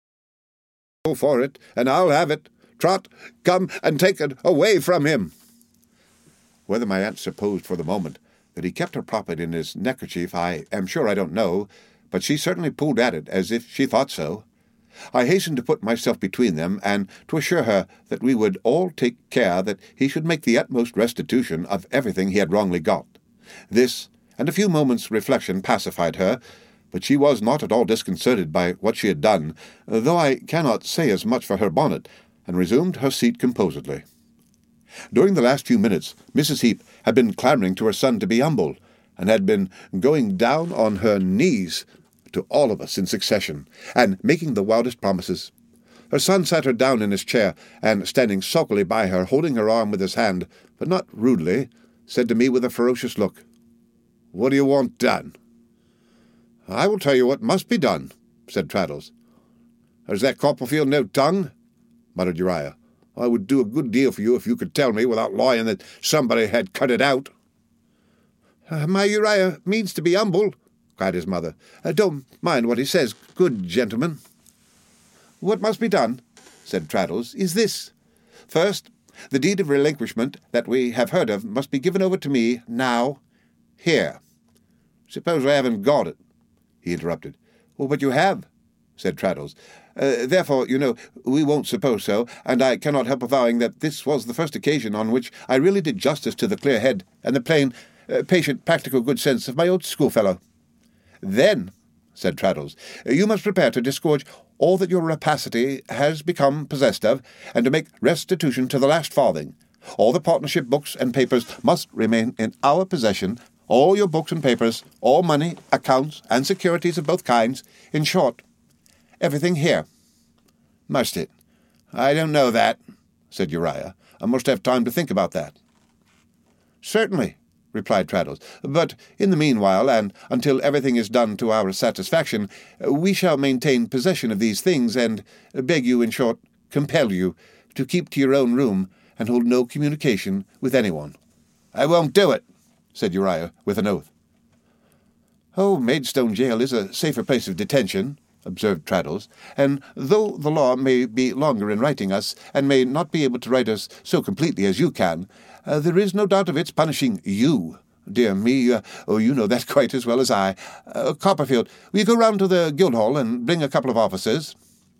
for it, and I'll have it. Trot, come and take it away from him." Whether my aunt supposed for the moment that he kept her property in his neckerchief, I am sure I don't know, but she certainly pulled at it as if she thought so. I hastened to put myself between them, and to assure her that we would all take care that he should make the utmost restitution of everything he had wrongly got. This, and a few moments' reflection, pacified her, but she was not at all disconcerted by what she had done, though I cannot say as much for her bonnet, and resumed her seat composedly. During the last few minutes, Missus Heep had been clamouring to her son to be humble, and had been going down on her knees to all of us in succession, and making the wildest promises. Her son sat her down in his chair, and, standing sulkily by her, holding her arm with his hand, but not rudely, said to me with a ferocious look, "What do you want done?" "I will tell you what must be done," said Traddles. "Has that Copperfield no tongue?" muttered Uriah. "I would do a good deal for you if you could tell me without lying that somebody had cut it out." Uh, "My Uriah means to be humble," cried his mother. Uh, "don't mind what he says, good gentleman." "What must be done," said Traddles, "is this. First, the deed of relinquishment that we have heard of must be given over to me now, here." "Suppose I haven't got it?" he interrupted. "Oh, but you have," said Traddles. Uh, "therefore, you know, we won't suppose so, and I cannot help avowing that this was the first occasion on which I really did justice to the clear head and the plain, uh, patient, practical good sense of my old schoolfellow." "Then," said Traddles, "you must prepare to disgorge all that your rapacity has become possessed of, and to make restitution to the last farthing. All the partnership books and papers must remain in our possession, all your books and papers, all money, accounts, and securities of both kinds, in short, everything here." "Must it? I don't know that," said Uriah. "I must have time to think about that." "Certainly," replied Traddles. "But in the meanwhile, and until everything is done to our satisfaction, we shall maintain possession of these things, and beg you, in short, compel you, to keep to your own room, and hold no communication with anyone." "I won't do it," said Uriah, with an oath. "Oh, Maidstone Jail is a safer place of detention," observed Traddles, "and though the law may be longer in writing us, and may not be able to write us so completely as you can, uh, there is no doubt of its punishing you. Dear me, uh, oh, you know that quite as well as I. Uh, Copperfield, will you go round to the Guildhall and bring a couple of officers?"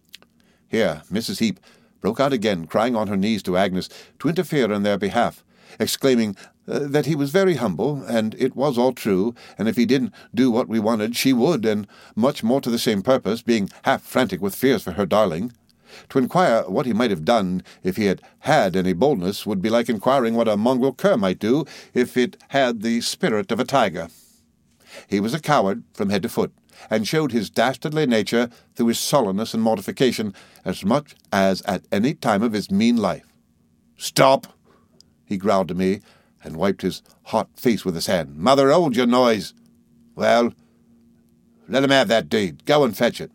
Here Missus Heep broke out again, crying on her knees to Agnes to interfere in their behalf, exclaiming uh, that he was very humble, and it was all true, and if he didn't do what we wanted, she would, and much more to the same purpose, being half frantic with fears for her darling. To inquire what he might have done if he had had any boldness would be like inquiring what a mongrel cur might do if it had the spirit of a tiger. He was a coward from head to foot, and showed his dastardly nature through his sullenness and mortification as much as at any time of his mean life. "Stop!" he growled to me, and wiped his hot face with his hand. "Mother, hold your noise. Well, let him have that deed. Go and fetch it."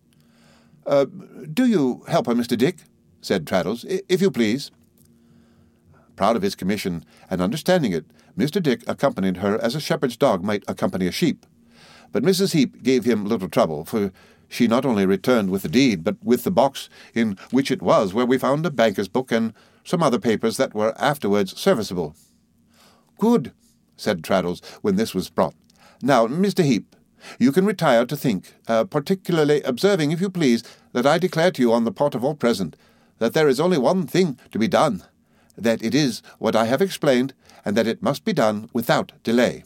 Uh, do you help her, Mister Dick?" said Traddles, "if you please." Proud of his commission, and understanding it, Mister Dick accompanied her as a shepherd's dog might accompany a sheep. But Missus Heep gave him little trouble, for she not only returned with the deed, but with the box in which it was, where we found a banker's book and some other papers that were afterwards serviceable. "Good," said Traddles, when this was brought. "Now, Mister Heep, you can retire to think, uh, particularly observing, if you please, that I declare to you on the part of all present that there is only one thing to be done, that it is what I have explained, and that it must be done without delay."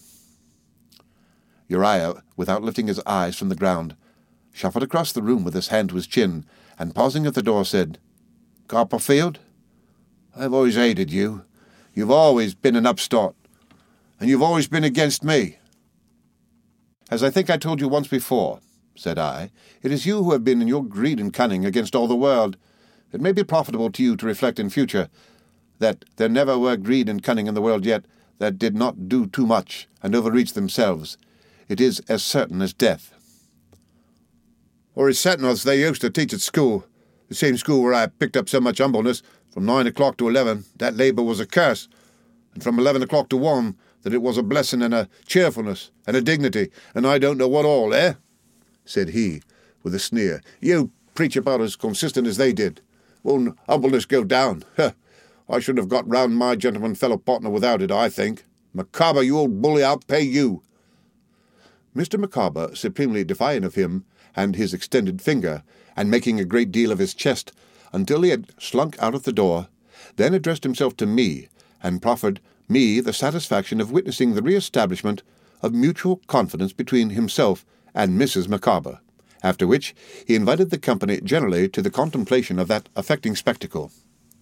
Uriah, without lifting his eyes from the ground, shuffled across the room with his hand to his chin, and pausing at the door said, "Copperfield, I've always hated you. You've always been an upstart, and you've always been against me." "As I think I told you once before," said I, "it is you who have been in your greed and cunning against all the world. It may be profitable to you to reflect in future that there never were greed and cunning in the world yet that did not do too much and overreach themselves. It is as certain as death." "Or as certain as they used to teach at school, the same school where I picked up so much humbleness. From nine o'clock to eleven, that labour was a curse, and from eleven o'clock to one, that it was a blessing and a cheerfulness and a dignity, and I don't know what all, eh?" said he, with a sneer. "You preach about as consistent as they did. Won't humbleness go down? Huh. I should have got round my gentleman fellow-partner without it, I think. Micawber, you old bully, I'll pay you." Mister Micawber, supremely defiant of him and his extended finger, and making a great deal of his chest, until he had slunk out of the door, then addressed himself to me, and proffered me the satisfaction of witnessing the re-establishment of mutual confidence between himself and Missus Micawber, after which he invited the company generally to the contemplation of that affecting spectacle.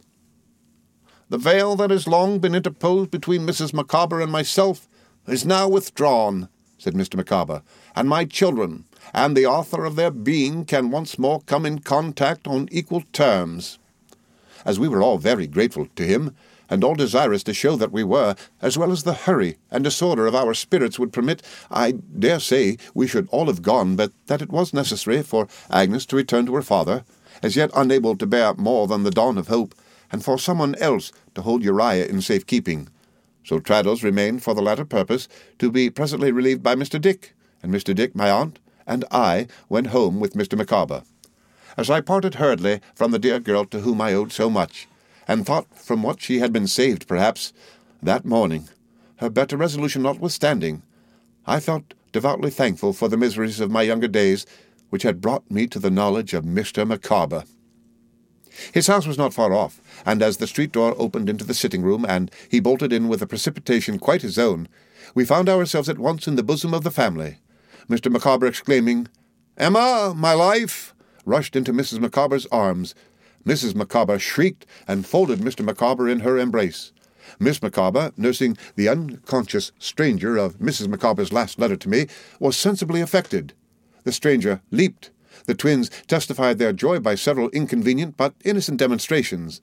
"The veil that has long been interposed between Missus Micawber and myself is now withdrawn," said Mister Micawber, "and my children and the author of their being can once more come in contact on equal terms." As we were all very grateful to him, and all desirous to show that we were, as well as the hurry and disorder of our spirits would permit, I dare say we should all have gone, but that it was necessary for Agnes to return to her father, as yet unable to bear more than the dawn of hope, and for someone else to hold Uriah in safe keeping. So Traddles remained for the latter purpose, to be presently relieved by Mister Dick, and Mister Dick, my aunt, and I went home with Mister Micawber. As I parted hurriedly from the dear girl to whom I owed so much, and thought from what she had been saved, perhaps, that morning, her better resolution notwithstanding, I felt devoutly thankful for the miseries of my younger days, which had brought me to the knowledge of Mister Micawber. His house was not far off, and as the street door opened into the sitting-room, and he bolted in with a precipitation quite his own, we found ourselves at once in the bosom of the family. Mister Micawber, exclaiming, "Emma, my life!" rushed into Missus Micawber's arms. Missus Micawber shrieked and folded Mister Micawber in her embrace. Miss Micawber, nursing the unconscious stranger of Missus Micawber's last letter to me, was sensibly affected. The stranger leaped. The twins testified their joy by several inconvenient but innocent demonstrations.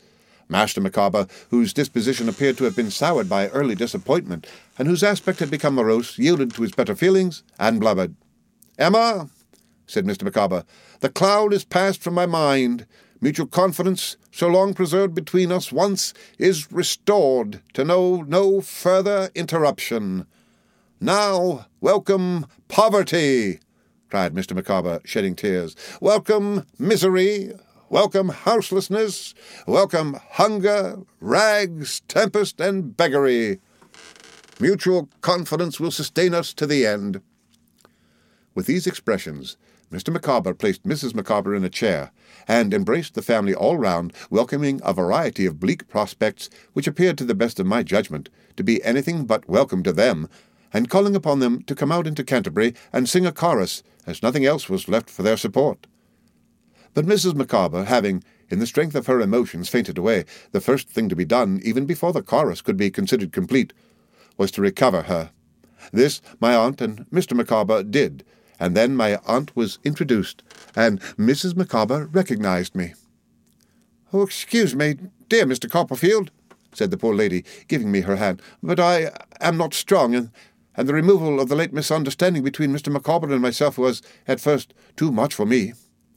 Master Micawber, whose disposition appeared to have been soured by early disappointment, and whose aspect had become morose, yielded to his better feelings, and blubbered. "Emma," said Mister Micawber, "the cloud is passed from my mind. Mutual confidence, so long preserved between us once, is restored to know no further interruption. Now, welcome poverty," cried Mister Micawber, shedding tears. "Welcome misery. Welcome houselessness, welcome hunger, rags, tempest, and beggary. Mutual confidence will sustain us to the end." With these expressions, Mister Micawber placed Missus Micawber in a chair, and embraced the family all round, welcoming a variety of bleak prospects which appeared, to the best of my judgment, to be anything but welcome to them, and calling upon them to come out into Canterbury and sing a chorus, as nothing else was left for their support. But Missus Micawber, having, in the strength of her emotions, fainted away, the first thing to be done, even before the chorus could be considered complete, was to recover her. This my aunt and Mister Micawber did, and then my aunt was introduced, and Missus Micawber recognized me. "Oh, excuse me, dear Mister Copperfield," said the poor lady, giving me her hand, "but I am not strong, and, and the removal of the late misunderstanding between Mister Micawber and myself was, at first, too much for me."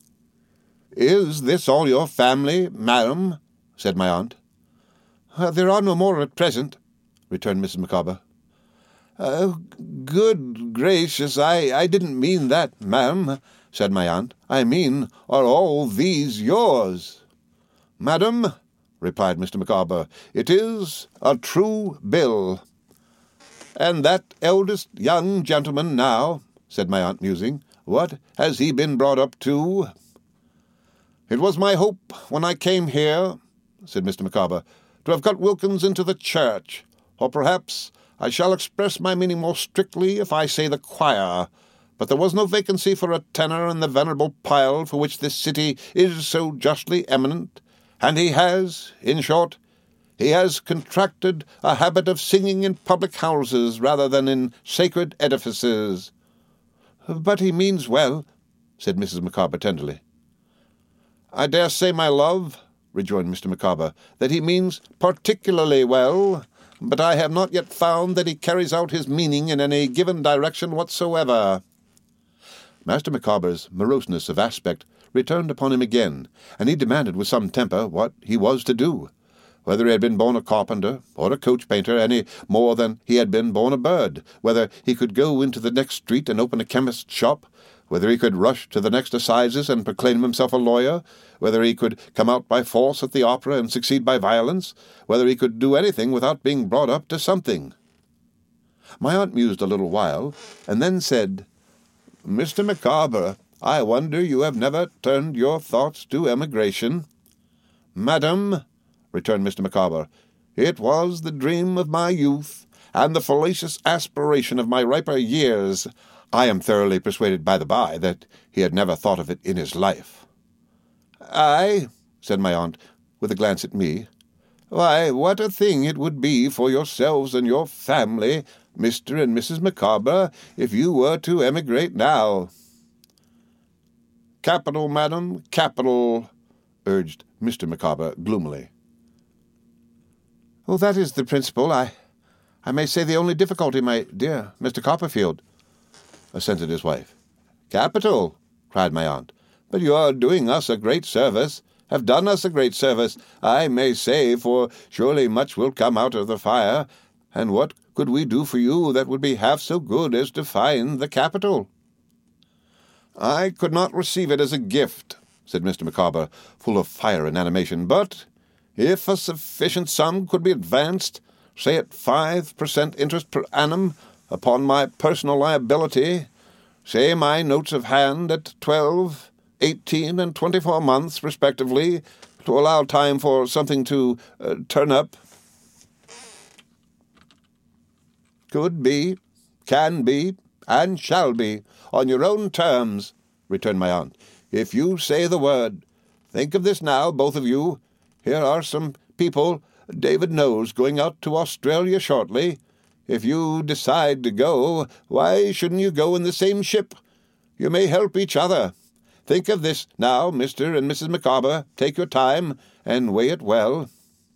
"Is this all your family, madam?" said my aunt. Uh, "there are no more at present," returned Missus Micawber. Uh, "Good gracious, I, I didn't mean that, ma'am," said my aunt. "I mean, are all these yours?" "Madam," replied Mister Micawber, "it is a true bill." "And that eldest young gentleman now," said my aunt, musing, "what has he been brought up to?" "It was my hope, when I came here," said Mister Micawber, "to have got Wilkins into the church, or perhaps I shall express my meaning more strictly if I say the choir, but there was no vacancy for a tenor in the venerable pile for which this city is so justly eminent, and he has, in short, he has contracted a habit of singing in public houses rather than in sacred edifices." "But he means well," said Missus Micawber tenderly. "I dare say, my love," rejoined Mister Micawber, "that he means particularly well, but I have not yet found that he carries out his meaning in any given direction whatsoever." Master Micawber's moroseness of aspect returned upon him again, and he demanded with some temper what he was to do, whether he had been born a carpenter or a coach-painter any more than he had been born a bird, whether he could go into the next street and open a chemist's shop, whether he could rush to the next assizes and proclaim himself a lawyer, whether he could come out by force at the opera and succeed by violence, whether he could do anything without being brought up to something. My aunt mused a little while, and then said, "Mister Micawber, I wonder you have never turned your thoughts to emigration." "Madam," returned Mister Micawber, "it was the dream of my youth, and the fallacious aspiration of my riper years. I am thoroughly persuaded, by the by, that he had never thought of it in his life." "Aye," said my aunt, with a glance at me. "Why, what a thing it would be for yourselves and your family, Mister and Missus Micawber, if you were to emigrate now." "Capital, madam, capital," urged Mister Micawber gloomily. "Oh, that is the principal, I, I may say the only difficulty, my dear Mister Copperfield," assented his wife. "Capital," cried my aunt. "But you are doing us a great service, have done us a great service, I may say, for surely much will come out of the fire, and what could we do for you that would be half so good as to find the capital?" "I could not receive it as a gift," said Mister Micawber, full of fire and animation, "but if a sufficient sum could be advanced, say at five per cent interest per annum, upon my personal liability, say my notes of hand at twelve, eighteen, and twenty-four months, respectively, to allow time for something to uh, turn up." "Could be, can be, and shall be, on your own terms," returned my aunt, "if you say the word. Think of this now, both of you. Here are some people, David knows, going out to Australia shortly. If you decide to go, why shouldn't you go in the same ship? You may help each other. Think of this now, Mister and Missus Micawber. Take your time, and weigh it well."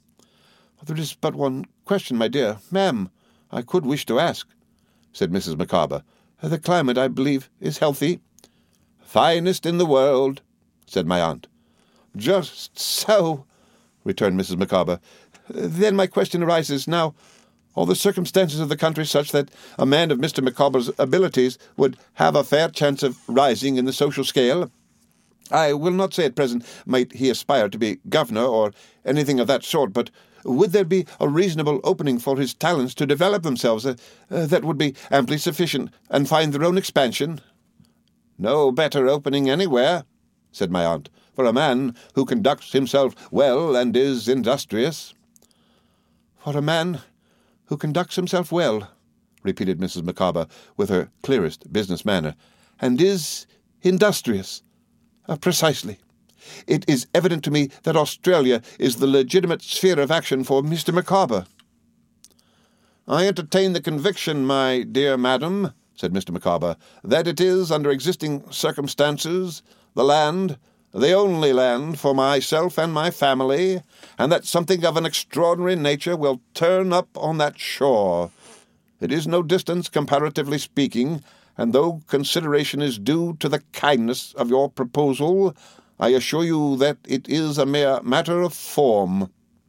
"There is but one question, my dear ma'am, I could wish to ask," said Missus Micawber. "The climate, I believe, is healthy." "Finest in the world," said my aunt. "Just so," returned Missus Micawber. "Then my question arises now. Are the circumstances of the country such that a man of Mister Micawber's abilities would have a fair chance of rising in the social scale? I will not say at present might he aspire to be governor or anything of that sort, but would there be a reasonable opening for his talents to develop themselves uh, uh, that would be amply sufficient and find their own expansion?" "No better opening anywhere," said my aunt, "for a man who conducts himself well and is industrious." "For a man who conducts himself well," repeated Missus Micawber with her clearest business manner, "and is industrious. Uh, precisely. It is evident to me that Australia is the legitimate sphere of action for Mister Micawber." "I entertain the conviction, my dear madam," said Mister Micawber, "that it is, under existing circumstances, the land, the only land for myself and my family, and that something of an extraordinary nature will turn up on that shore. It is no distance, comparatively speaking, and though consideration is due to the kindness of your proposal, I assure you that it is a mere matter of form."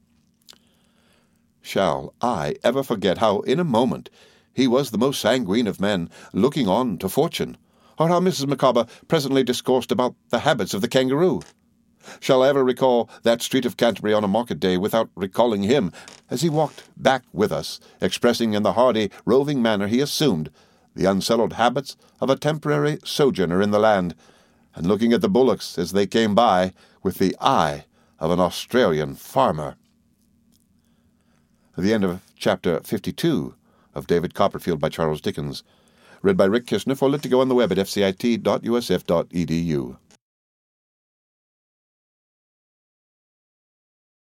Shall I ever forget how, in a moment, he was the most sanguine of men, looking on to fortune, or how Missus Micawber presently discoursed about the habits of the kangaroo? Shall I ever recall that street of Canterbury on a market day without recalling him, as he walked back with us, expressing in the hardy, roving manner he assumed the unsettled habits of a temporary sojourner in the land, and looking at the bullocks as they came by with the eye of an Australian farmer? The end of chapter fifty-two of David Copperfield by Charles Dickens. Read by Rick Kishner for Lit to Go on the web at f c i t dot u s f dot e d u.